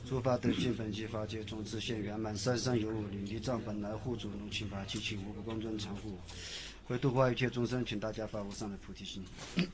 诸法得尽，本具法界，种自现圆满，三生有五，领地藏本来护主，龙请法七七无不公尊常护，为度化一切众生，请大家发无上的菩提心。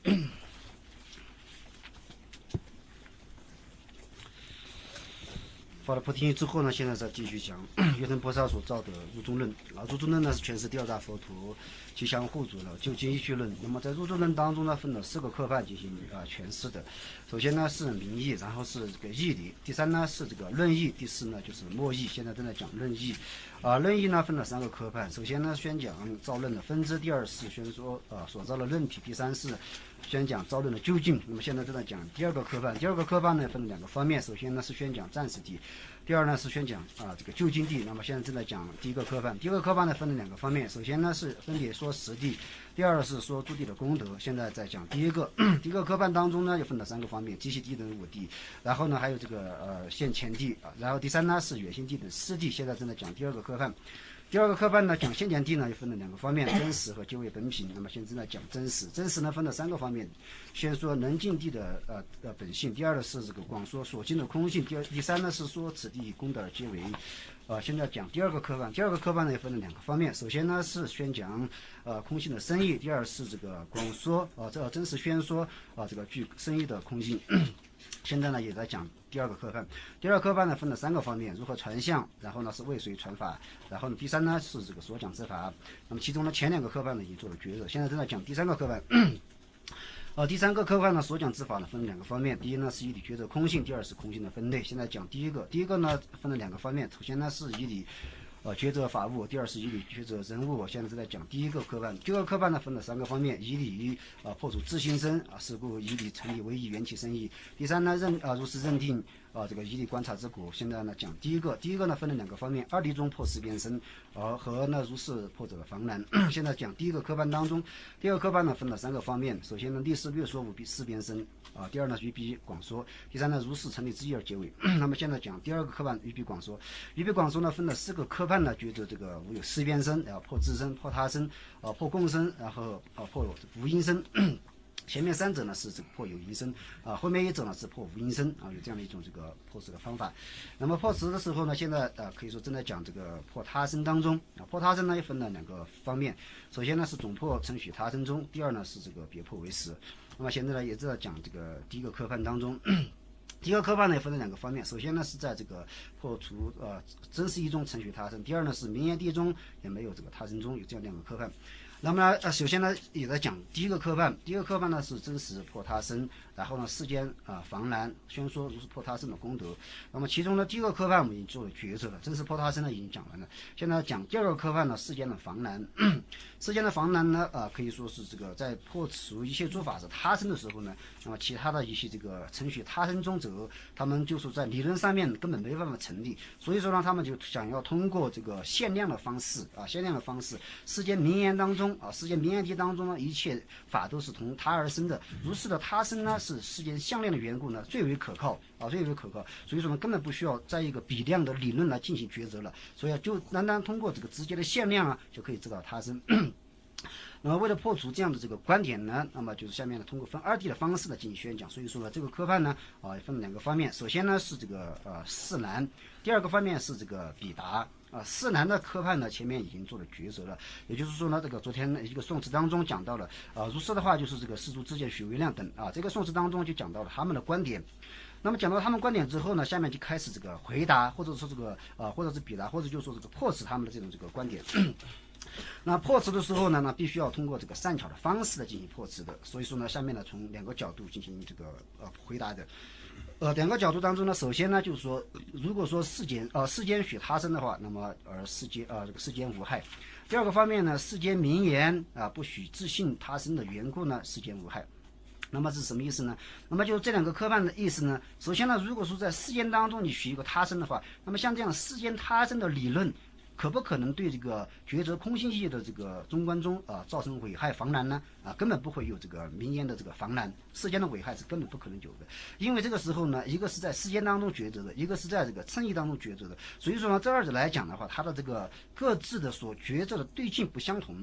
发了菩提心之后呢，现在再继续讲月灯菩萨所造的入中论啊。入中论呢是全是第二大佛图吉祥护主的究竟依据论。那么在入中论当中呢，分了4个科判进行诠释的。首先呢是名义，然后是这个义理，第三呢是这个论义，第四呢就是末义。现在正在讲论义论义呢分了3个科判。首先呢宣讲造论的分支，第二是宣说所造的论体，第三是宣讲造论的究竟。那么现在正在讲第二个科判。第二个科判呢分了2个方面，首先呢是宣讲暂时地，第二呢是宣讲这个究竟地。那么现在正在讲第一个科判。第一个科判呢分了2个方面，首先呢是分别说实地，第二是说诸地的功德。现在在讲第一个科判当中呢又分了3个方面，机器地等5地，然后呢还有这个现前地然后第三呢是远心地等4地。现在正在讲第二个科判。第二个科判呢讲现前地呢又分了2个方面，真实和就位本品。那么现在正在讲真实。真实呢分了3个方面，先说能尽地的本性，第二呢是这个广说所尽的空性，第三呢是说此地功德而皆为。现在讲第二个科判。第二个科判呢也分了2个方面，首先呢是宣讲空性的深义，第二是这个广说这个真实宣说这个具深义的空性。现在呢也在讲第二个科判。第二个科判呢分了3个方面，如何传相，然后呢是为谁传法，然后呢第三呢是这个所讲之法。那么其中呢前2个科判呢已经做了抉择，现在正在讲第3个科判。第3个科判呢所讲之法呢分了2个方面，第一呢是以理抉择空性，第二是空性的分类。现在讲第一个呢分了2个方面，首先呢是以理抉择法物，第二是以理抉择人物。现在正在讲第一个科判。第二个科判呢分了3个方面，以理破除自心生是故以理成理为义，缘起生义。第三呢如是认定这个以理观察之果。现在呢讲第一个呢分了2个方面，二谛中破识变生和呢如是破者的防难。现在讲第一个科判当中，第二个科判呢分了3个方面，首先呢历史略说无比识变生第二呢于彼广说，第三呢如是成理之意而结尾。那么现在讲第二个科判于彼广说。于彼广说呢分了4个科判呢，觉得这个无有识变生，然后破自身，破他身破共生，然后破无因生。前面3者呢是这个破有因生后面1者呢是破无因生有这样的一种这个破识的方法。那么破识的时候呢，现在可以说正在讲这个破他身当中破他身呢也分了2个方面，首先呢是总破承许他身中，第二呢是这个别破为实。那么现在呢也在讲这个第一个科判当中。第一个科判呢也分了2个方面，首先呢是在这个破除真实义中承许他身，第二呢是名言地中也没有这个他身中，有这样2个科判。那么首先呢也在讲第一个科判。第一个科判呢是真实破他身，然后呢世间防难宣说如是破他身的功德。那么其中呢第一个科判我们已经做了抉择了，真实破他身呢已经讲完了。现在讲第二个科判呢，世间的防难。世间的防难呢可以说是这个在破除一切诸法是他身的时候呢，那么其他的一些这个承许他身中者，他们就是在理论上面根本没办法成立，所以说呢他们就想要通过这个限量的方式世间名言当中世间名言地当中呢，一切法都是从他而生的，如是的他身呢是世间向量的缘故呢最为可靠所以说呢根本不需要在一个比量的理论来进行抉择了，所以就单单通过这个直接的限量就可以知道他身。那么为了破除这样的这个观点呢，那么就是下面呢通过分2谛的方式来进行宣讲。所以说呢这个科判呢分了2个方面，首先呢是这个释难，第二个方面是这个比达释难的科判呢前面已经做了抉择了，也就是说呢这个昨天一个宋词当中讲到了如是的话就是这个世俗之见许为亮等这个宋词当中就讲到了他们的观点。那么讲到他们观点之后呢，下面就开始这个回答，或者说这个或者是比达，或者就是说这个破斥他们的这种这个观点。那破斥的时候呢，那必须要通过这个善巧的方式来进行破斥的。所以说呢，下面呢从2个角度进行这个回答的。2个角度当中呢，首先呢就是说，如果说世间许他身的话，那么世间这个世间无害。第二个方面呢，世间名言不许自信他身的缘故呢，世间无害。那么这是什么意思呢？那么就这2个科判的意思呢，首先呢，如果说在世间当中你许一个他身的话，那么像这样世间他身的理论可不可能对这个抉择空性义的这个中观中造成危害防难呢？根本不会有这个名言的这个防难，世间的危害是根本不可能有的。因为这个时候呢，一个是在世间当中抉择的，一个是在这个称义当中抉择的，所以说呢，这2者来讲的话，它的这个各自的所抉择的对境不相同。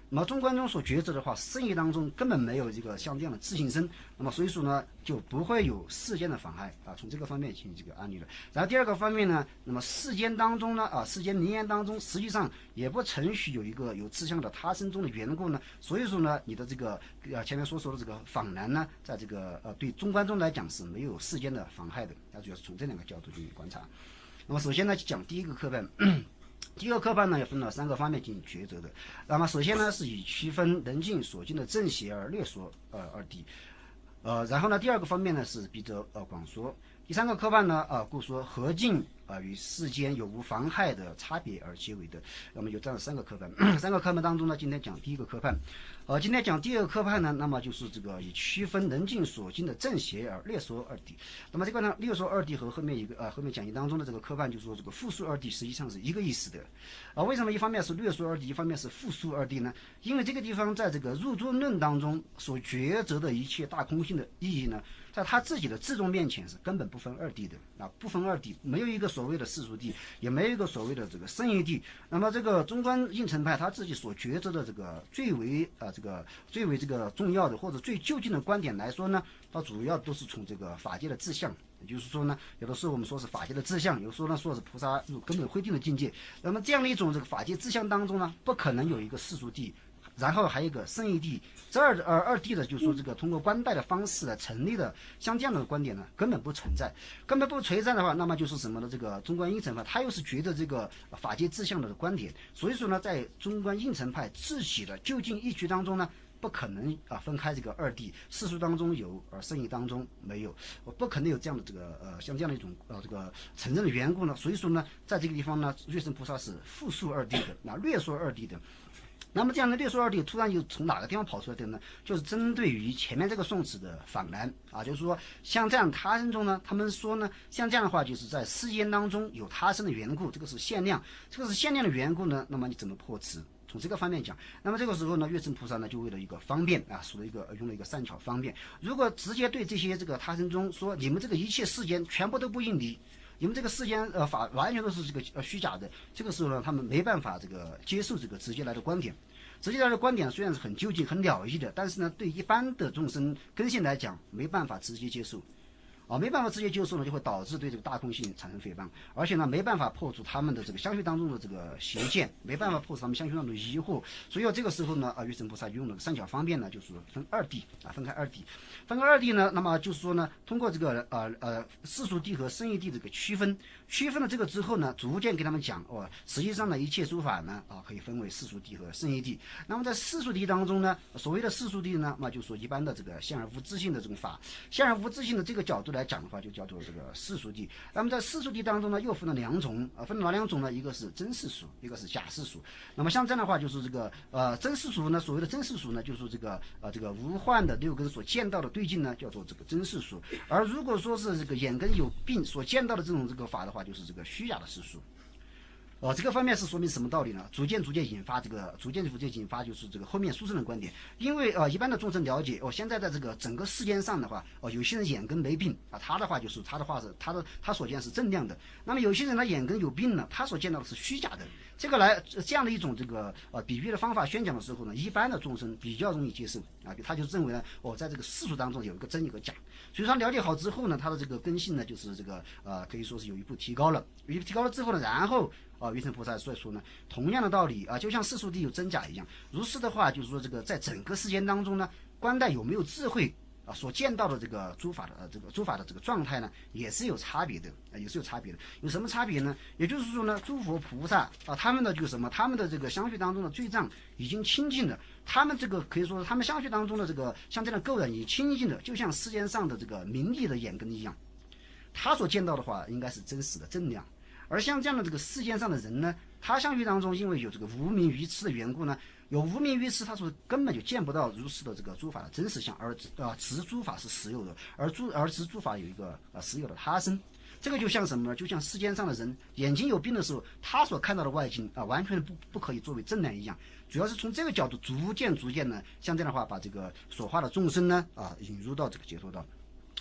那么中观中所抉择的话，圣义当中根本没有这个像这样的自性身，那么所以说呢，就不会有世间的妨害啊。从这个方面进行这个案例了。然后第二个方面呢，那么世间当中呢，世间名言当中，实际上也不承许有一个有志向的他生中的缘故呢，所以说呢，你的这个前面所说的这个访难呢，在这个对中观中来讲是没有世间的妨害的，那主要是从这两个角度进行观察。那么首先呢，讲第一个科判。第一个科判呢，也分了3个方面进行抉择的。那么首先呢，是以区分能尽所尽的正邪而略说二谛。然后呢，第二个方面呢是比较广说。第3个科判呢故说何尽与世间有无妨害的差别而结为的。那么有这样的3个科判。3个科判当中呢，今天讲第一个科判。今天讲第二个科判呢，那么就是这个以区分能尽所尽的正邪而略说二谛。那么这个呢，略说二谛和后面后面讲义当中的这个科判，就是说这个复述二谛实际上是一个意思的。为什么一方面是略说二谛，一方面是复述二谛呢？因为这个地方在这个入中论当中所抉择的一切大空性的意义呢，在他自己的自宗面前是根本不分二谛的不分二谛，没有一个所谓的世俗谛，也没有一个所谓的这个圣义谛。那么这个中观应成派他自己所抉择的这个最为这个重要的或者最就近的观点来说呢，它主要都是从这个法界的志向。也就是说呢，有的时候我们说是法界的志向，有时候呢说是菩萨入根本慧定的境界。那么这样的一种这个法界志向当中呢，不可能有一个世俗谛，然后还有一个圣义谛。这二谛的，就是说这个通过观待的方式来成立的，像这样的观点呢，根本不存在。根本不存在的话，那么就是什么呢？这个中观应成派，他又是觉得这个法界志向的观点，所以说呢，在中观应成派自己的就近义趣当中呢，不可能分开这个二谛，世俗当中有，而圣义当中没有，不可能有这样的这个像这样的一种这个承认的缘故呢。所以说呢，在这个地方呢，月生菩萨是复述二谛的，略说二谛的。那么这样的略说二谛突然又从哪个地方跑出来的呢？就是针对于前面这个宋词的访难就是说像这样他生中呢，他们说呢，像这样的话就是在世间当中有他生的缘故，这个是限量，这个是限量的缘故呢，那么你怎么破持？从这个方面讲，那么这个时候呢，月生菩萨呢就为了一个方便用了一个善巧方便。如果直接对这些这个他生中说，你们这个一切世间全部都不应离，你们这个世间法完全都是这个虚假的，这个时候呢，他们没办法这个接受这个直接来的观点。直接来的观点虽然是很究竟、很了义的，但是呢，对一般的众生根性来讲，没办法直接接受。没办法直接接受呢，就会导致对这个大空性产生诽谤，而且呢，没办法破除他们的这个相续当中的这个邪见，没办法破除他们相续当中的疑惑。所以这个时候呢，月生菩萨用了善巧方便呢，就是分二谛分开二谛。分开二谛呢，那么就是说呢，通过这个世俗谛和圣义谛这个区分了这个之后呢，逐渐给他们讲实际上呢，一切诸法呢可以分为世俗谛和圣义谛。那么在世俗谛当中呢，所谓的世俗谛呢，那就说一般的这个现而无自性的这种法，现而无自性的这个角度来讲的话，就叫做这个世俗谛。那么在世俗谛当中呢，又分了2种分了哪2种呢？一个是真世俗，一个是假世俗。那么像这样的话，就是这个真世俗呢，所谓的真世俗呢，就是这个无患的6根所见到的对境呢，叫做这个真世俗。而如果说是这个眼根有病所见到的这种这个法的话，就是这个虚假的世俗。这个方面是说明什么道理呢？逐渐引发就是这个后面书生的观点。因为一般的众生了解现在在这个整个世间上的话有些人眼根没病他的话就是他所见是正量的。那么有些人他眼根有病呢，他所见到的是虚假的。这样的一种这个比喻的方法宣讲的时候呢，一般的众生比较容易接受他就认为呢在这个世俗当中有一个真有个假。所以他了解好之后呢，他的这个根性呢就是这个可以说是有一步提高了。提高了之后呢，然后月生菩萨所以说呢，同样的道理就像世俗谛有真假一样。如是的话，就是说这个在整个世间当中呢，观待有没有智慧所见到的这个诸法的这个状态呢，也是有差别的有什么差别呢？也就是说呢，诸佛菩萨他们的就是什么？他们的这个相续当中的罪障已经清净了。他们这个可以说是他们相续当中的这个像这样的垢染已经清净了，就像世间上的这个明利的眼根一样。他所见到的话，应该是真实的正量。而像这样的这个世间上的人呢，他相续当中因为有这个无明愚痴的缘故呢，有无明愚痴，他说根本就见不到如是的这个诸法的真实相，而执诸法是实有的，而执诸法有一个实有的他身。这个就像什么呢？就像世间上的人眼睛有病的时候，他所看到的外境完全不可以作为正量一样。主要是从这个角度逐渐呢，像这样的话把这个所化的众生呢引入到这个解脱道。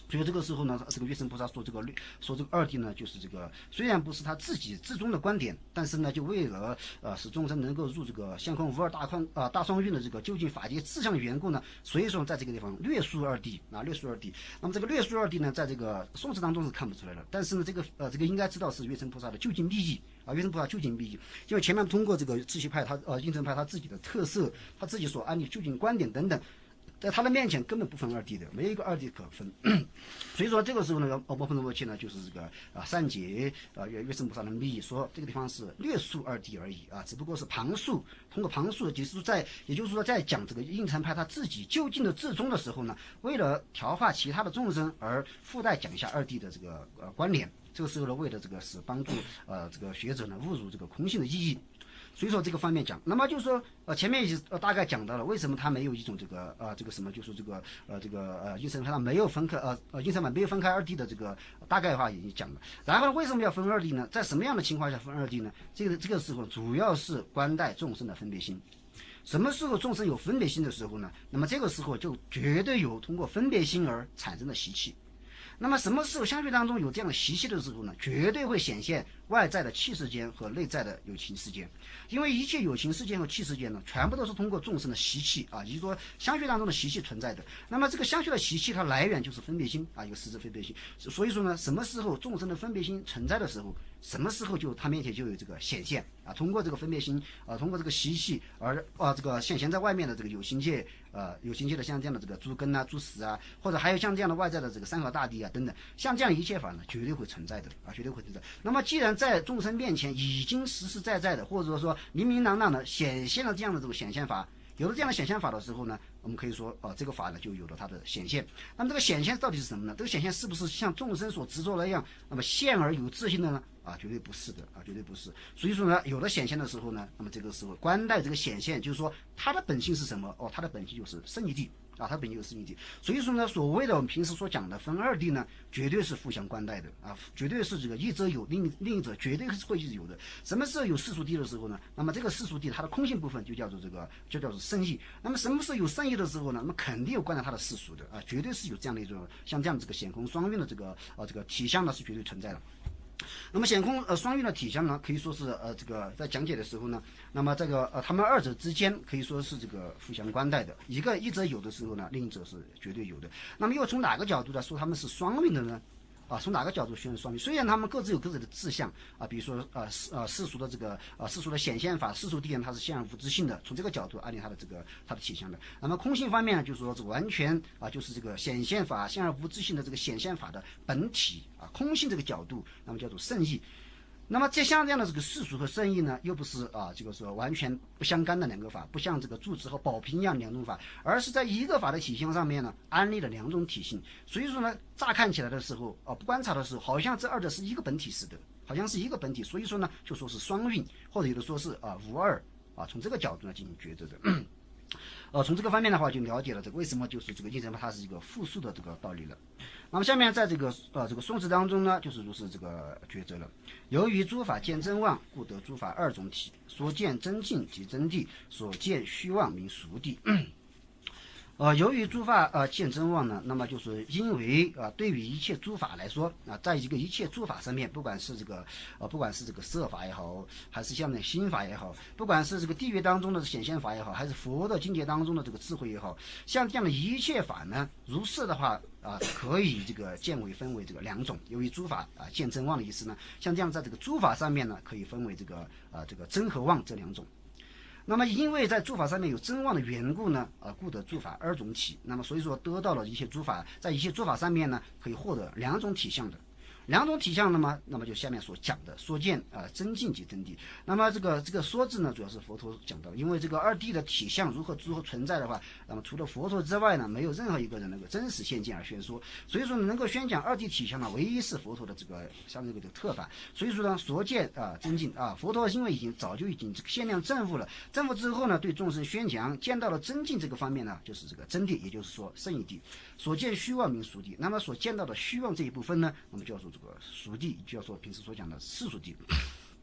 所以这个时候呢，这个月神菩萨说这个二谛呢，就是这个虽然不是他自己至终的观点，但是呢，就为了使众生能够入这个相空无二大双运的这个究竟法界志向的缘故呢，所以说在这个地方略述二谛啊，略述二谛。那么这个略述二谛呢，在这个宋词当中是看不出来的，但是呢，这个应该知道是月神菩萨的究竟密意啊，月神菩萨究竟密意，因为前面通过这个智系派应成派他自己的特色，他自己所安立究竟观点等等。在他的面前根本不分二谛的，没有一个二谛可分。所以说这个时候呢，波鹏罗切呢就是这个善解月神菩萨的密意，说这个地方是略述二谛而已啊，只不过是旁述，通过旁述，也就是说在讲这个应成派他自己究竟的至终的时候呢，为了调化其他的众生而附带讲一下二谛的这个关联。这个时候呢，为了这个是帮助这个学者呢悟入这个空性的意义。所以说这个方面讲，那么就是说前面也大概讲到了为什么他没有一种这个什么，就是这个应成派他没有分开应成派没有分开二谛的这个大概的话已经讲了。然后为什么要分二谛呢？在什么样的情况下分二谛呢？这个时候主要是观待众生的分别心。什么时候众生有分别心的时候呢？那么这个时候就绝对有通过分别心而产生的习气。那么什么时候相续当中有这样的习气的时候呢？绝对会显现外在的气世间和内在的有情世间。因为一切有情世间和气世间呢，全部都是通过众生的习气啊，也就是说相续当中的习气存在的。那么这个相续的习气它来源就是分别心啊，一个实质分别心。所以说呢，什么时候众生的分别心存在的时候，什么时候就他面前就有这个显现啊，通过这个分别心通过这个习气而这个显现在外面的这个有情界的像这样的这个诸根啊、诸识啊，或者还有像这样的外在的这个山河大地啊等等，像这样一切法呢，绝对会存在的啊，绝对会存在。那么既然在众生面前已经实实在在的，或者说明明朗朗的显现了这样的这个显现法，有了这样的显现法的时候呢，我们可以说这个法呢就有了它的显现。那么这个显现到底是什么呢？这个显现是不是像众生所执着那样，那么现而有自性的呢？绝对不是的啊，绝对不是。所以说呢，有了显现的时候呢，那么这个时候观待这个显现，就是说它的本性是什么？它的本性就是圣义谛啊，它本性就是圣义谛。所以说呢，所谓的我们平时所讲的分二谛呢，绝对是互相观待的啊，绝对是这个一者有，另一者绝对是会有的。什么时候有世俗谛的时候呢？那么这个世俗谛它的空性部分就叫做圣义。那么什么时候有圣义的时候呢？那么肯定有观待它的世俗的啊，绝对是有这样的一种像这样这个显空双运的这个体相呢是绝对存在的。那么显空双运的体相呢，可以说是这个在讲解的时候呢，那么这个他们二者之间可以说是这个互相观待的，一者有的时候呢，另一者是绝对有的。那么又从哪个角度来说他们是双运的呢？从哪个角度宣双运？虽然他们各自有各自的志向啊，比如说世俗的这个世俗的显现法，世俗谛它是现而无自性的，从这个角度安利它的体相的。那么空性方面呢，就是说这完全就是这个显现法现而无自性的这个显现法的本体空性这个角度，那么叫做圣义。那么像这样的这个世俗和圣义呢，又不是这个说完全不相干的两个法，不像这个住持和宝瓶一样两种法，而是在一个法的体性上面呢，安立了两种体性。所以说呢，乍看起来的时候不观察的时候，好像这二者是一个本体似的，好像是一个本体。所以说呢，就说是双运，或者有的说是无二从这个角度呢进行抉择的。从这个方面的话，就了解了这个为什么就是这个应成派它是一个复数的这个道理了。那么下面在这个宋词当中呢，就是如是这个抉择了。由于诸法见真妄，故得诸法二种体。所见真境即真谛，所见虚妄名俗谛。由于诸法见真妄呢，那么就是因为对于一切诸法来说在一个一切诸法上面，不管是这个色法也好，还是像那心法也好，不管是这个地狱当中的显现法也好，还是佛的境界当中的这个智慧也好，像这样的一切法呢，如是的话可以这个分为这个两种。由于诸法见真妄的意思呢，像这样在这个诸法上面呢，可以分为这个真和妄这两种。那么因为在诸法上面有真妄的缘故呢，故得诸法二种体。那么所以说得到了一切诸法，在一切诸法上面呢，可以获得两种体相的。两种体相，那么就下面所讲的说见真境即真谛。那么这个说字呢，主要是佛陀讲的，因为这个二谛的体相如何存在的话，那么除了佛陀之外呢，没有任何一个人能够真实现见而宣说。所以说能够宣讲二谛体相呢，唯一是佛陀的这个像这个特法。所以说呢，说见真境佛陀因为早就已经这个限量证悟了，证悟之后呢，对众生宣讲，见到了真境这个方面呢，就是这个真谛，也就是说圣义谛。所见虚妄名俗谛。那么所见到的虚妄这一部分呢，那么叫做这个俗谛，就要说平时所讲的世俗谛。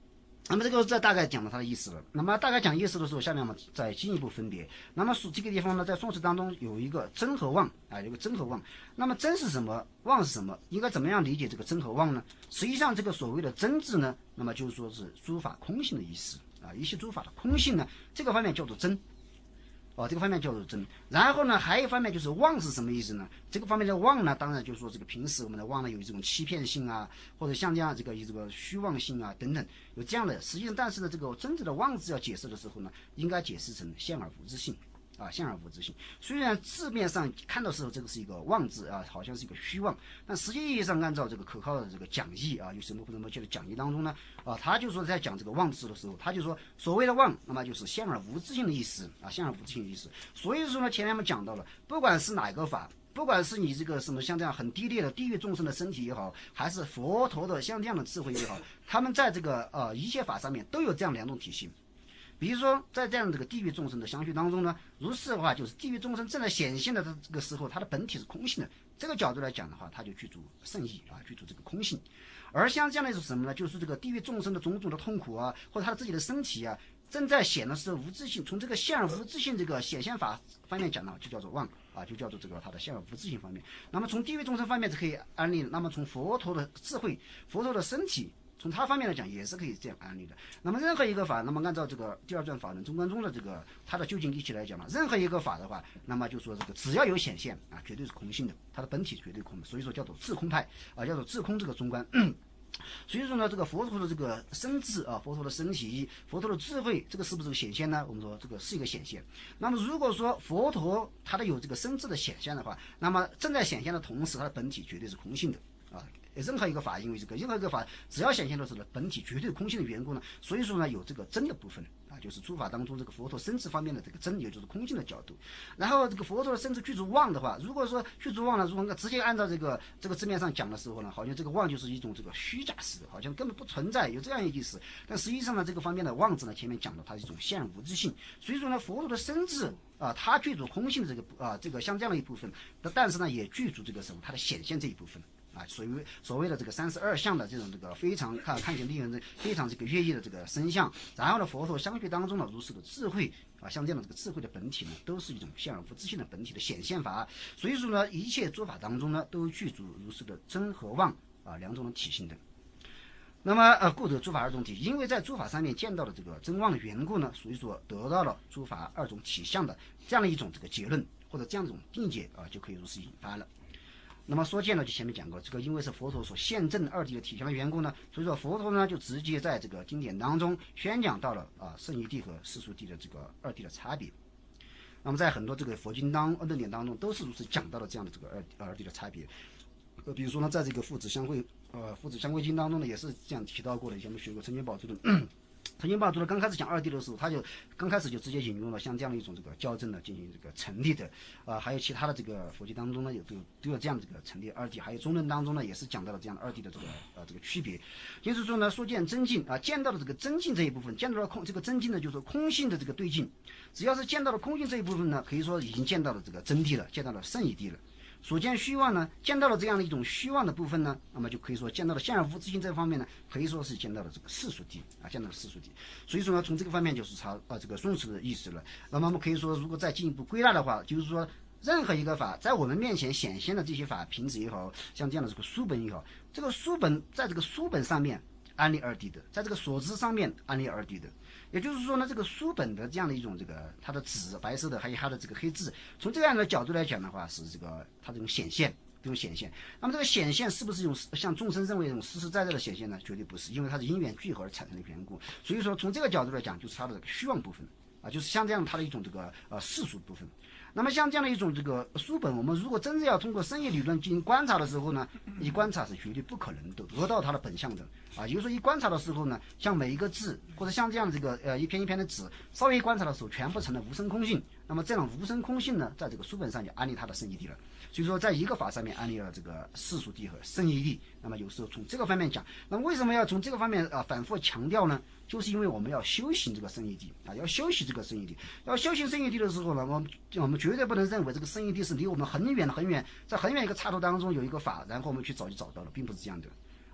那么这个大概讲了它的意思了。那么大概讲意思的时候，下面我们再进一步分别。那么这个地方呢，在宋词当中有一个真和妄啊，有个真和妄。那么真是什么？妄是什么？应该怎么样理解这个真和妄呢？实际上，这个所谓的真字呢，那么就是说是诸法空性的意思啊。一些诸法的空性呢，这个方面叫做真。这个方面叫做真。然后呢，还有一方面就是妄是什么意思呢？这个方面的妄呢，当然就是说这个平时我们的妄呢有这种欺骗性啊，或者像这样这个虚妄性啊等等，有这样的。实际上，但是呢，这个真正的妄字要解释的时候呢，应该解释成现而无之性。现而无之性。虽然字面上看到时候这个是一个妄字啊，好像是一个虚妄，但实际意义上按照这个可靠的这个讲义啊，有什么去的讲义当中呢他就说在讲这个妄字的时候，他就说所谓的妄，那么就是现而无之性的意思啊，现而无之性的意思。所以说呢，前面我们讲到了，不管是哪个法。不管是你这个什么像这样很低劣的地狱众生的身体也好，还是佛陀的像这样的智慧也好，他们在这个一切法上面都有这样两种体性。比如说，在这样这个地狱众生的相续当中呢，如是的话，就是地狱众生正在显现的这个时候，它的本体是空性的。这个角度来讲的话，它就具足圣意啊，具足这个空性。而像这样的是什么呢？就是这个地狱众生的种种的痛苦啊，或者他的自己的身体啊，正在显的是无自性。从这个现而无自性这个显现法方面讲呢，就叫做妄啊，就叫做这个它的现而无自性方面。那么从地狱众生方面是可以安利的，那么从佛陀的智慧、佛陀的身体。从他方面来讲，也是可以这样安利的。那么任何一个法，那么按照这个第二传法轮中观中的这个它的究竟义气来讲呢，任何一个法的话，那么就说这个只要有显现啊，绝对是空性的，它的本体绝对空的，所以说叫做自空派啊，叫做自空这个中观。所以说呢，这个佛陀的这个身智啊，佛陀的身体，佛陀的智慧，这个是不是显现呢？我们说这个是一个显现。那么如果说佛陀他的有这个身智的显现的话，那么正在显现的同时，它的本体绝对是空性的啊。任何一个法，因为这个任何一个法只要显现的时候呢，本体绝对空性的缘故呢，所以说呢有这个真的部分啊，就是诸法当中这个佛陀身智方面的这个真，也就是空性的角度。然后这个佛陀的身智具足妄的话，如果说具足妄呢，如果直接按照这个字面上讲的时候呢，好像这个妄就是一种这个虚假式的，好像根本不存在有这样一个意思。但实际上呢，这个方面的妄字呢，前面讲的它是一种现而无之性，所以说呢，佛陀的身智啊，它具足空性的这个像这样的一部分，但是呢，也具足这个什么它的显现这一部分。所谓的这个32相的这种这个非常看起来令人非常这个悦意的这个身相，然后呢，佛陀相续当中的如是的智慧啊，像这样的这个智慧的本体呢，都是一种现而无自性的本体的显现法。所以说呢，一切诸法当中呢，都具足如是的真和妄啊两种的体性的。那么故得诸法二种体，因为在诸法上面见到的这个真妄的缘故呢，所以说得到了诸法二种体相的这样的一种这个结论或者这样一种定解啊，就可以如是引发了。那么说见了，就前面讲过，这个因为是佛陀所现证二谛的体相的缘故呢，所以说佛陀呢就直接在这个经典当中宣讲到了圣义谛和世俗谛的这个二谛的差别。那么在很多这个佛经论点当中都是如此讲到了这样的这个二谛的差别。比如说呢，在这个父子相会经当中呢，也是这样提到过的。以前我们学过陈金宝珠的。陈金宝珠呢，刚开始讲二谛的时候，他就刚开始就直接引用了像这样的一种这个校正的进行这个成立的还有其他的这个佛经当中呢，都有这样的这个成立二谛，还有中论当中呢，也是讲到了这样的二谛的这个区别。就是说呢，说见真境啊，见到了这个真境这一部分，见到了这个真境呢，就是说空性的这个对境，只要是见到了空性这一部分呢，可以说已经见到了这个真谛了，见到了圣义谛了。所见虚妄呢，见到了这样的一种虚妄的部分呢，那么就可以说见到了现而无自性这方面呢，可以说是见到了这个世俗谛啊，见到了世俗谛。所以说呢，从这个方面就是这个宋词的意思了。那么我们可以说，如果再进一步归纳的话，就是说任何一个法在我们面前显现的这些法，瓶子也好，像这样的这个书本也好，这个书本在这个书本上面安立二谛的，在这个所知上面安立二谛的。也就是说呢，这个书本的这样的一种这个它的纸白色的，还有它的这个黑字，从这样的角度来讲的话，是这个它这种显现，这种显现。那么这个显现是不是一种像众生认为一种实实在在的显现呢？绝对不是，因为它是因缘聚合而产生的缘故。所以说从这个角度来讲，就是它的虚妄部分啊，就是像这样它的一种这个世俗部分。那么像这样的一种这个书本，我们如果真正要通过生意理论进行观察的时候呢，一观察是绝对不可能得到它的本相的啊。也就是说，一观察的时候呢，像每一个字或者像这样这个一篇一篇的纸，稍微观察的时候，全部成了无生空性。那么这种无生空性呢，在这个书本上就安立它的圣义谛了。所以说，在一个法上面安立了这个世俗谛和圣义谛。那么有时候从这个方面讲，那么为什么要从这个方面反复强调呢？就是因为我们要修行这个圣义谛啊，要修习这个圣义谛。要修行圣义谛的时候呢，我们绝对不能认为这个圣义谛是离我们很远很远，在很远一个岔途当中有一个法，然后我们去找就找到了，并不是这样的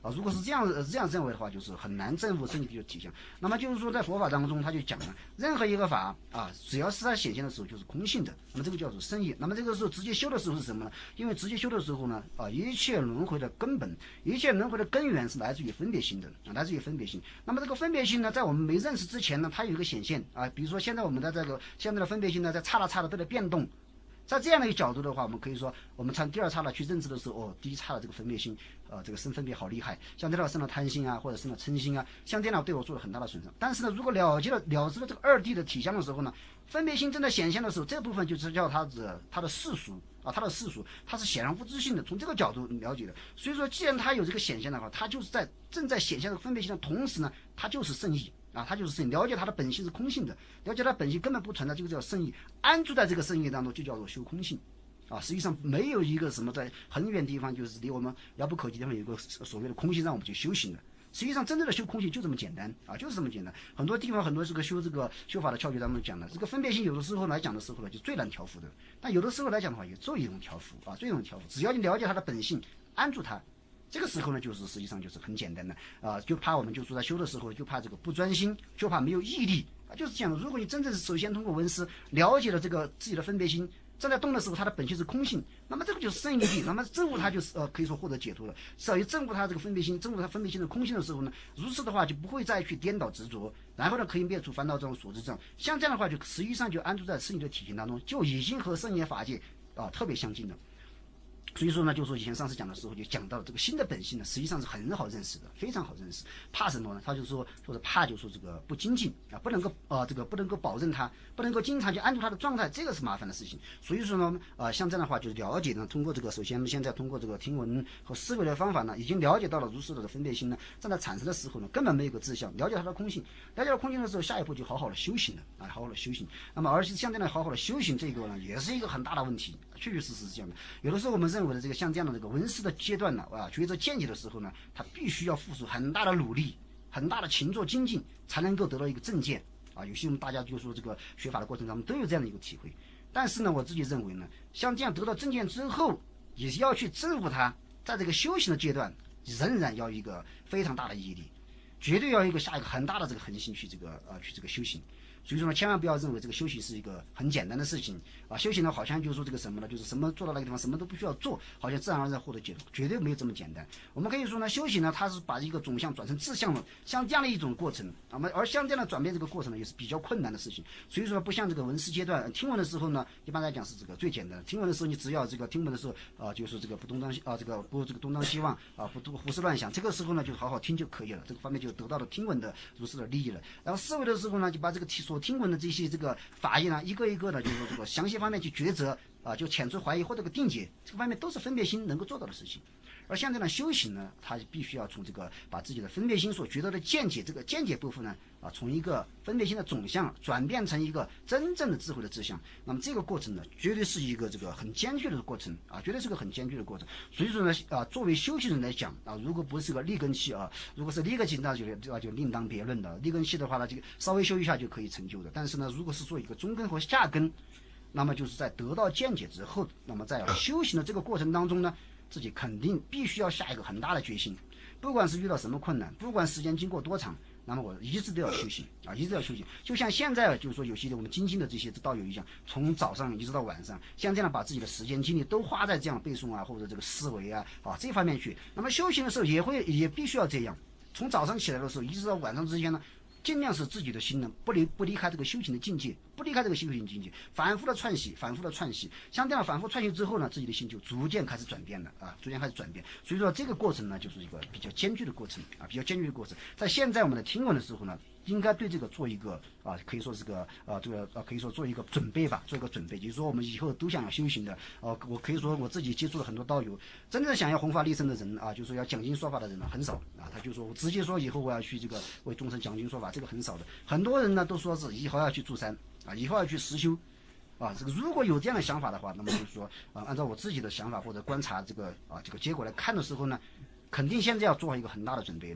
啊，如果是这样认为的话，就是很难证悟圣义的体现。那么就是说，在佛法当中，他就讲了，任何一个法啊，只要是它显现的时候，就是空性的。那么这个叫做圣义。那么这个时候直接修的时候是什么呢？因为直接修的时候呢，啊，一切轮回的根本，一切轮回的根源是来自于分别心的，啊，来自于分别心。那么这个分别心呢，在我们没认识之前呢，它有一个显现啊，比如说现在我们的这个现在的分别心呢，在刹那都在变动。在这样的一个角度的话，我们可以说，我们从第二刹那去认知的时候，哦，第一刹那这个分别心，这个生分别好厉害，像这样生了贪心啊，或者生了嗔心啊，像这样对我做了很大的损伤。但是呢，如果了知了这个二谛的体相的时候呢，分别心正在显现的时候，这部分就是叫它的世俗啊，它的世俗，它是显然无自性的。从这个角度了解的，所以说，既然它有这个显现的话，它就是正在显现的分别心的同时呢，它就是圣义。啊，它就是圣义，了解它的本性是空性的，了解它本性根本不存在，这个叫圣义，安住在这个圣义当中就叫做修空性。啊，实际上没有一个什么在很远地方，就是离我们遥不可及地方有一个所谓的空性让我们去修行的。实际上真正的修空性就这么简单啊，就是这么简单。很多地方很多这个修法的窍诀当中讲的，这个分别心有的时候来讲的时候呢，就最难调伏的，但有的时候来讲的话也做一种调伏啊，做一种调伏，只要你了解它的本性，安住它。这个时候呢，就是实际上就是很简单的啊，就怕我们就说在修的时候，就怕这个不专心，就怕没有毅力啊，就是这样。如果你真正是首先通过闻思了解了这个自己的分别心正在动的时候，它的本性是空性，那么这个就是圣义谛，那么证悟它就是可以说获得解脱了。至于证悟它这个分别心，证悟它分别心的空性的时候呢，如此的话就不会再去颠倒执着，然后呢可以灭除烦恼这种所知障。像这样的话，就实际上就安住在圣义的体系当中，就已经和圣义法界啊特别相近了。所以说呢，就说以前上次讲的时候就讲到这个心的本性呢，实际上是很好认识的，非常好认识。怕什么呢？他就说是怕，就说这个不精进啊，不能够保证它，不能够经常去安住它的状态，这个是麻烦的事情。所以说呢，像这样的话，就是了解呢，通过这个，首先现在通过这个听闻和思维的方法呢，已经了解到了如是的分别心呢，正在产生的时候呢，根本没有个志向，了解它的空性，了解到空性的时候，下一步就好好的修行了啊，好好的修行。那么而且像这样的好好的修行这个呢，也是一个很大的问题，确确实实是这样的。有的时候我们认为的这个像这样的这个闻思的阶段呢，觉着见解的时候呢，他必须要付出很大的努力，很大的勤做精进，才能够得到一个正见啊。有些我们大家就说这个学法的过程当中都有这样的一个体会。但是呢，我自己认为呢，像这样得到正见之后，也是要去证悟它，在这个修行的阶段，仍然要一个非常大的毅力，绝对要下一个很大的这个恒心去这个修行。所以说呢，千万不要认为这个修行是一个很简单的事情啊！修行呢，好像就是说这个什么呢，就是什么做到那个地方，什么都不需要做，好像自然而然获得解脱，绝对没有这么简单。我们可以说呢，修行呢，它是把一个总相转成自相了，像这样的一种过程啊，而像这样的转变这个过程呢，也是比较困难的事情。所以说，不像这个闻思阶段，听闻的时候呢，一般来讲是这个最简单的。听闻的时候，你只要这个听闻的时候就是这个不东张西望啊，不胡思乱想，这个时候呢，就好好听就可以了。这个方面就得到了听闻的如是的利益了。然后思维的时候呢，就把这个所听闻的这些这个法义呢，一个一个的，就是说这个详细方面去抉择啊，就遣除怀疑或者个定解，这个方面都是分别心能够做到的事情。而像这样的修行呢，它必须要从这个把自己的分别心所觉得的见解，这个见解部分呢，从一个分别心的总相转变成一个真正的智慧的志向。那么这个过程呢，绝对是一个这个很艰巨的过程啊，绝对是个很艰巨的过程。所以说呢，作为修行人来讲啊，如果不是个立根器啊，如果是立根器，那就另当别论了。立根器的话呢，这个稍微修一下就可以成就的。但是呢，如果是做一个中根和下根，那么就是在得到见解之后，那么在修行的这个过程当中呢，自己肯定必须要下一个很大的决心，不管是遇到什么困难，不管时间经过多长，那么我一直都要修行啊，一直要修行。就像现在就是说有些我们精进的这些道友一样，从早上一直到晚上，像这样把自己的时间精力都花在这样背诵啊或者这个思维啊这方面去。那么修行的时候也必须要这样，从早上起来的时候一直到晚上之间呢，尽量使自己的心呢不离开这个修行的境界，不离开这个修行境界，反复的串习，像这样反复串习之后呢，自己的心就逐渐开始转变了啊，逐渐开始转变。所以说这个过程呢，就是一个比较艰巨的过程啊，比较艰巨的过程。在现在我们的听闻的时候呢，应该对这个做一个可以说是个可以说做一个准备吧，做一个准备。就是说我们以后都想要修行的我可以说我自己接触了很多道友，真正想要弘法利生的人啊，就是说要讲经说法的人呢很少啊。他就说我直接说以后我要去这个为众生讲经说法，这个很少的。很多人呢都说是以后要去住山啊，以后要去实修啊。这个如果有这样的想法的话，那么就是说按照我自己的想法或者观察这个结果来看的时候呢，肯定现在要做好一个很大的准备了。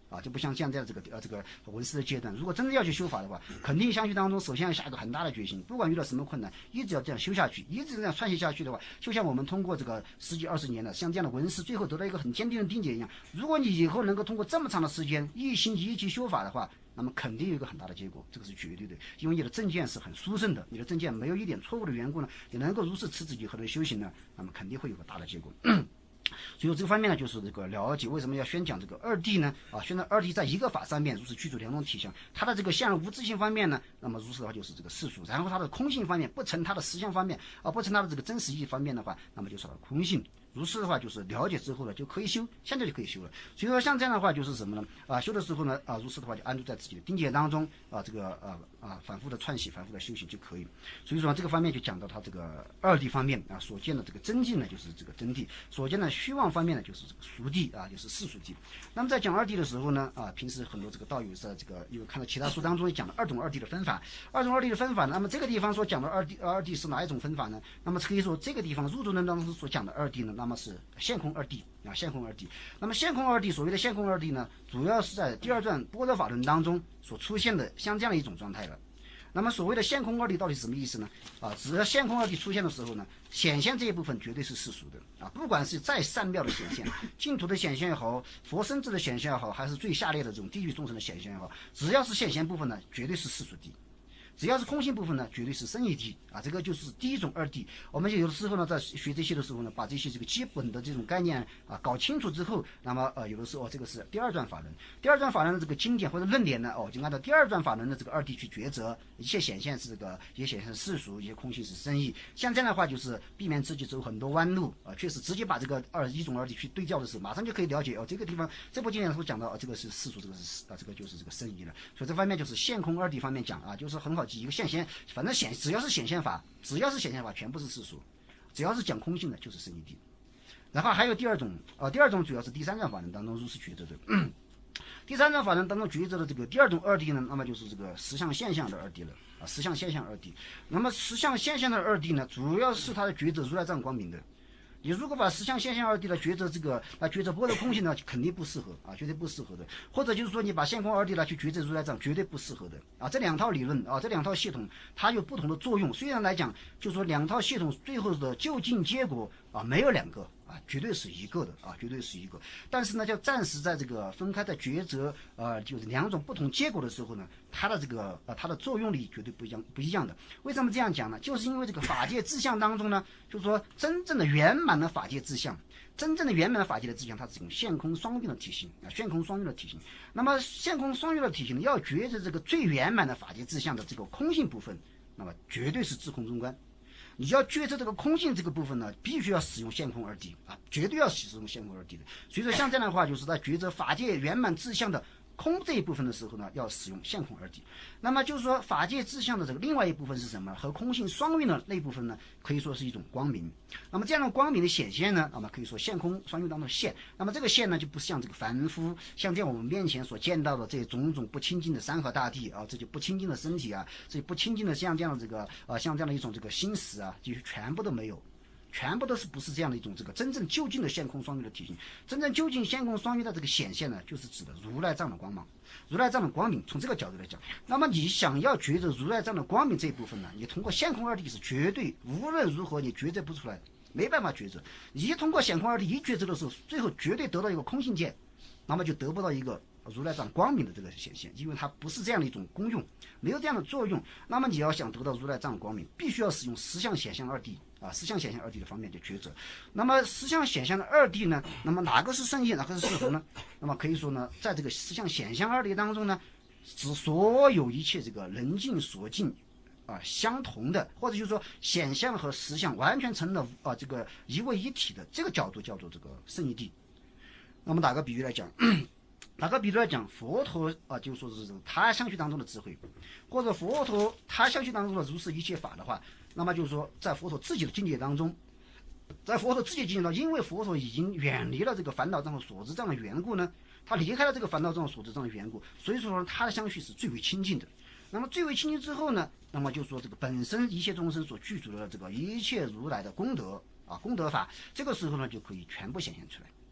啊，就不像现在的这个闻思的阶段。如果真的要去修法的话，肯定相续当中首先要下一个很大的决心，不管遇到什么困难，一直要这样修下去，一直这样串习下去的话，就像我们通过这个10几20年的像这样的闻思，最后得到一个很坚定的定解一样。如果你以后能够通过这么长的时间一心一意去修法的话，那么肯定有一个很大的结果，这个是绝对的，因为你的正见是很殊胜的，你的正见没有一点错误的缘故呢，你能够如此持之以恒的修行呢，那么肯定会有个大的结果。所以这个方面呢，就是这个了解为什么要宣讲这个二谛呢？啊，宣讲二谛在一个法上面如此具足两种体相，它的这个相无自性方面呢，那么如此的话就是这个世俗；然后它的空性方面不成它的实相方面，不成它的这个真实意义方面的话，那么就是它的空性。如是的话，就是了解之后呢，就可以修，现在就可以修了。所以说，像这样的话，就是什么呢？修的时候呢，如是的话就安住在自己的定解当中，反复的串习，反复的修行就可以。所以说这个方面就讲到他这个二谛方面所见的这个真谛呢，就是这个真谛；所见的虚妄方面呢，就是这个俗谛就是世俗谛。那么在讲二谛的时候呢，平时很多这个道友在这个因为看到其他书当中也讲了二种二谛的分法，二种二谛的分法。那么这个地方所讲的二谛是哪一种分法呢？那么可以说这个地方入中论当中所讲的二谛呢，那么是现空二谛现空二谛。那么现空二谛，所谓的现空二谛呢，主要是在第二传般若法轮当中所出现的像这样的一种状态了。那么所谓的现空二谛到底是什么意思呢？只要现空二谛出现的时候呢，显现这一部分绝对是世俗的不管是再善妙的显现，净土的显现也好，佛身智的显现也好，还是最下列的这种地狱众生的显现也好，只要是显现部分呢，绝对是世俗谛。只要是空性部分呢，绝对是圣义谛这个就是第一种二谛。我们有的时候呢，在学这些的时候呢，把这些这个基本的这种概念搞清楚之后，那么有的时候这个是第二传法轮，第二传法轮的这个经典或者论点呢，就按照第二传法轮的这个二谛去抉择，一切显现是这个，一切显现是世俗，一切空性是圣义。像这样的话，就是避免自己走很多弯路确实直接把这个一种二谛去对照的时候，马上就可以了解这个地方这部经典所讲到这个是世俗，这个是这个就是这个圣义了。所以这方面就是现空二谛方面讲就是很好记一个现，反正只要是显现法，全部是世俗；只要是讲空性的，就是圣义谛。然后还有第二种主要是第三传法轮当中如是抉择的。第三传法轮当中抉择的这个第二种二谛呢，那么就是这个实相现象的二谛了实相现象二谛。那么实相现象的二谛呢，主要是它的抉择如来藏光明的。你如果把实相现象二谛来抉择抉择般若空性呢，肯定不适合绝对不适合的。或者就是说你把现空二谛来去抉择如来藏，绝对不适合的这两套理论这两套系统它有不同的作用。虽然来讲，就是说两套系统最后的究竟结果没有两个绝对是一个的绝对是一个。但是呢，就暂时在这个分开的抉择就是两种不同结果的时候呢，它的这个它的作用力绝对不一样的。为什么这样讲呢？就是因为这个法界志向当中呢，就是说真正的圆满的法界志向，真正的圆满的法界的志向，它是一种现空双运的体型现空双运的体型。那么现空双运的体型要抉择这个最圆满的法界志向的这个空性部分，那么绝对是自空中观。你要抉择这个空性这个部分呢，必须要使用现空二谛绝对要使用现空二谛的。所以说像这样的话，就是在抉择法界圆满志向的空这一部分的时候呢，要使用现空二谛。那么就是说法界志向的这个另外一部分是什么？和空性双运的那部分呢，可以说是一种光明。那么这样的光明的显现呢，那么可以说现空双运当中的现。那么这个现呢，就不像这个凡夫像在我们面前所见到的这种种不清净的山河大地这就不清净的身体这不清净的像这样的这个像这样的一种这个心识就全部都没有。全部都是不是这样的一种这个真正究竟的现空双运的体型。真正究竟现空双运的这个显现呢，就是指的如来藏的光芒，如来藏的光明。从这个角度来讲，那么你想要抉择如来藏的光明这一部分呢，你通过现空二谛是绝对无论如何你抉择不出来，没办法抉择。你通过现空二谛一抉择的时候，最后绝对得到一个空性界，那么就得不到一个如来藏光明的这个显现，因为它不是这样的一种功用，没有这样的作用。那么你要想得到如来藏光明，必须要使用实相显象二谛实相显象二谛的方面就抉择。那么实相显象的二谛呢，那么哪个是圣义，哪个是世俗呢？那么可以说呢，在这个实相显象二谛当中呢，指所有一切这个人境所境相同的，或者就是说显象和实相完全成了这个一位一体的这个角度叫做这个圣义谛。那么打个比喻来讲，佛陀就说是他相续当中的智慧，或者佛陀他相续当中的如是一切法的话，那么就是说在佛陀自己的境界当中，因为佛陀已经远离了这个烦恼障和所知障的缘故呢，他离开了这个烦恼障和所知障的缘故，所以说他的相续是最为清净的。那么最为清净之后呢，那么就说这个本身一切众生所具足的这个一切如来的功德功德法，这个时候呢就可以全部显现出来。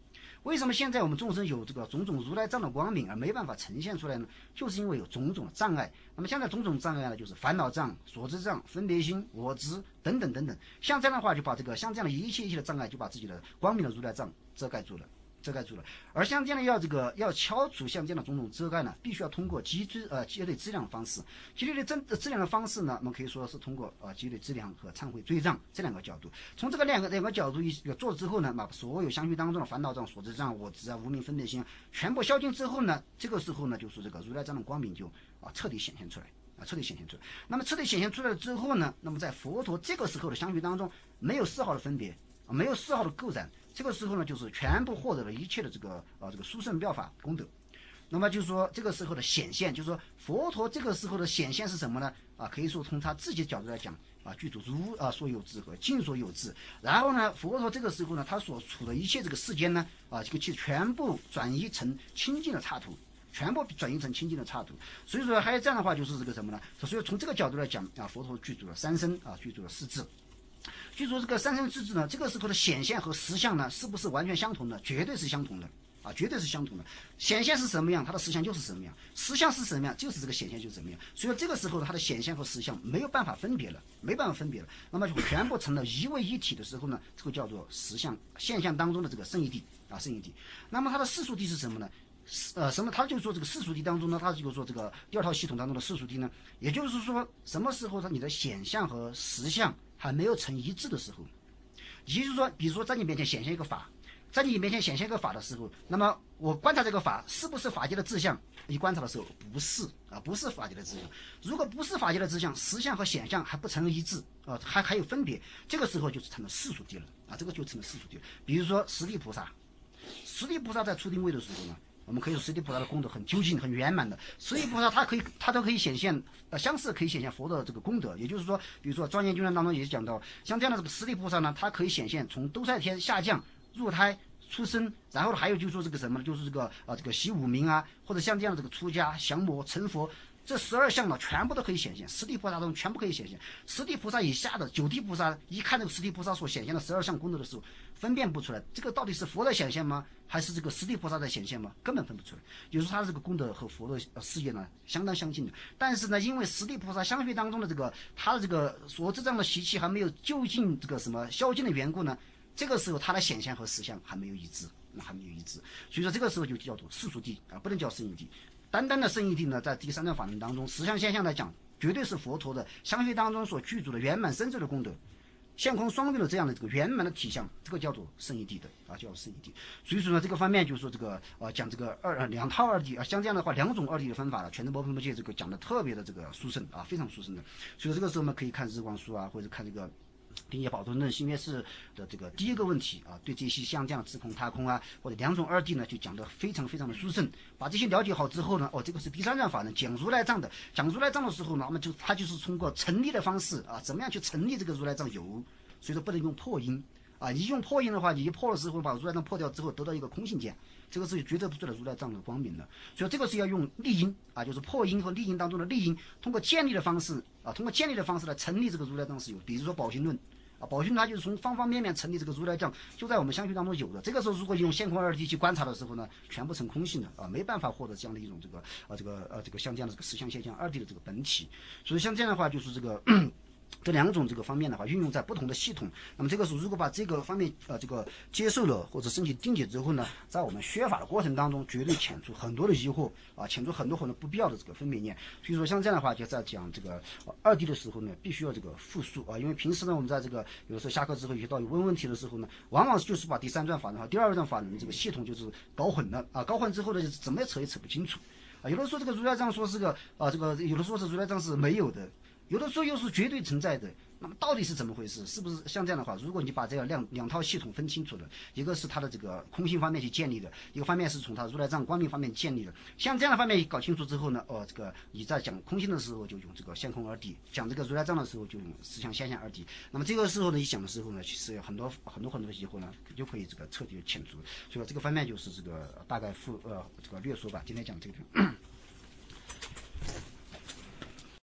为什么现在我们众生有这个种种如来藏的光明而没办法呈现出来呢？就是因为有种种的障碍。那么现在种种障碍呢，就是烦恼障、所知障、分别心、我执等等等等。像这样的话，就把这个像这样的一切的障碍，就把自己的光明的如来藏遮盖住了。而像这样的要敲除像这样的种种遮盖呢，必须要通过积累资粮的方式。积累资粮的方式呢，我们可以说是通过积累资粮和忏悔罪障这两个角度。从这个两个角度做之后呢，把所有相续当中的烦恼障、所知障、我执无明分别心全部消尽之后呢，这个时候呢，就是这个如来藏的光明就彻底显现出来。那么彻底显现出来了之后呢，那么在佛陀这个时候的相续当中，没有丝毫的分别，没有丝毫的构染。这个时候呢，就是全部获得了一切的这个殊胜妙法功德。那么就是说，这个时候的显现，就是说佛陀这个时候的显现是什么呢？可以说从他自己的角度来讲，具足所有智和尽所有智。然后呢，佛陀这个时候呢，他所处的一切这个世间呢，这个全部转移成清净的刹土。所以说还有这样的话，就是这个什么呢？所以从这个角度来讲佛陀具足了三身具足了四智。据说这个三身四智呢，这个时候的显现和实相呢，是不是完全相同的？绝对是相同的绝对是相同的。显现是什么样，它的实相就是什么样；实相是什么样，就是这个显现就是什么样。所以这个时候它的显现和实相没有办法分别了，那么就全部成了一位一体的时候呢，这个叫做实相现象当中的这个圣义谛那么它的世俗谛是什么呢？他就说这个世俗谛当中呢，他就说这个第二套系统当中的世俗谛呢，也就是说什么时候你的显相和实相还没有成一致的时候，也就是说，比如说在你面前显现一个法，的时候，那么我观察这个法是不是法界的志向？你观察的时候不是法界的志向。如果不是法界的志向，实相和显相还不成一致还有分别，这个时候就是成了世俗谛了这个就成了世俗谛了。比如说十地菩萨在初定位的时候呢，我们可以说十地菩萨的功德很究竟很圆满的。十地菩萨他都可以显现相似可以显现佛的这个功德。也就是说，比如说庄严经论当中也讲到，像这样的这个十地菩萨呢，他可以显现从兜率天下降入胎出生，然后还有就是说这个什么呢，就是这个习五明或者像这样的这个出家降魔成佛，这12项呢全部都可以显现。十地菩萨中全部可以显现。十地菩萨以下的九地菩萨一看这个十地菩萨所显现的12项功德的时候，分辨不出来这个到底是佛的显现吗，还是这个十地菩萨的显现吗？根本分不出来。也就是他的这个功德和佛的事业呢相当相近的。但是呢，因为十地菩萨相续当中的他的这个所知障的习气还没有究竟这个什么消尽的缘故呢，这个时候他的显现和实相还没有一致。所以说这个时候就叫做世俗谛不能叫圣义谛。单单的圣义谛呢，在第三段法门当中，实相现象来讲，绝对是佛陀的相续当中所具足的圆满深智的功德，现空双运的这样的这个圆满的体相，这个叫做圣义谛的叫圣义谛。所以说呢，这个方面就是说这个讲这个两套二谛像这样的话两种二谛的分法全真波罗蜜这个讲的特别的这个殊胜非常殊胜的。所以这个时候我们可以看日光书或者看这个并且宝顿论新约士的这个第一个问题对这些像这样自空他空或者两种二谛呢，就讲得非常非常的殊胜。把这些了解好之后呢，这个是第三段法呢，讲如来藏的时候呢，那么他就是通过成立的方式怎么样去成立这个如来藏有，所以说不能用破音你用破音的话，你一破的时候把如来藏破掉之后，得到一个空性见，这个是绝对不对的如来藏的光明的。所以这个是要用立音就是破音和立音当中的立音，通过建立的方式来成立这个如来藏是有。比如说宝训论宝训它就是从方方面面成立这个如来藏，就在我们相续当中有的。这个时候如果用现空二谛去观察的时候呢，全部成空性的没办法获得这样的一种这个像这样的这个实相现象二谛的这个本体。所以像这样的话，就是这个这两种这个方面的话，运用在不同的系统。那么这个时候，如果把这个方面这个接受了或者升起定解之后呢，在我们学法的过程当中，绝对遣除很多的疑惑遣除很多不必要的这个分别念。所以说，像这样的话，就在讲这个二谛的时候呢，必须要这个复述因为平时呢，我们在这个有的时候下课之后遇到有问题的时候呢，往往就是把第三段法门和第二段法门这个系统就是搞混了搞混之后呢，就是怎么也扯也扯不清楚有的说这个如来藏说是个这个有的说是如来藏是没有的。有的时候又是绝对存在的，那么到底是怎么回事？是不是像这样的话，如果你把这样两套系统分清楚了，一个是它的这个空性方面去建立的，一个方面是从它如来藏光明方面建立的。像这样的方面搞清楚之后呢，这个你在讲空性的时候就用这个现空二谛，讲这个如来藏的时候就用实相现象二谛。那么这个时候呢，你讲的时候呢，其实有很多的疑惑呢，就可以这个彻底的遣除。所以这个方面就是这个大概这个略说吧。今天讲这个地方。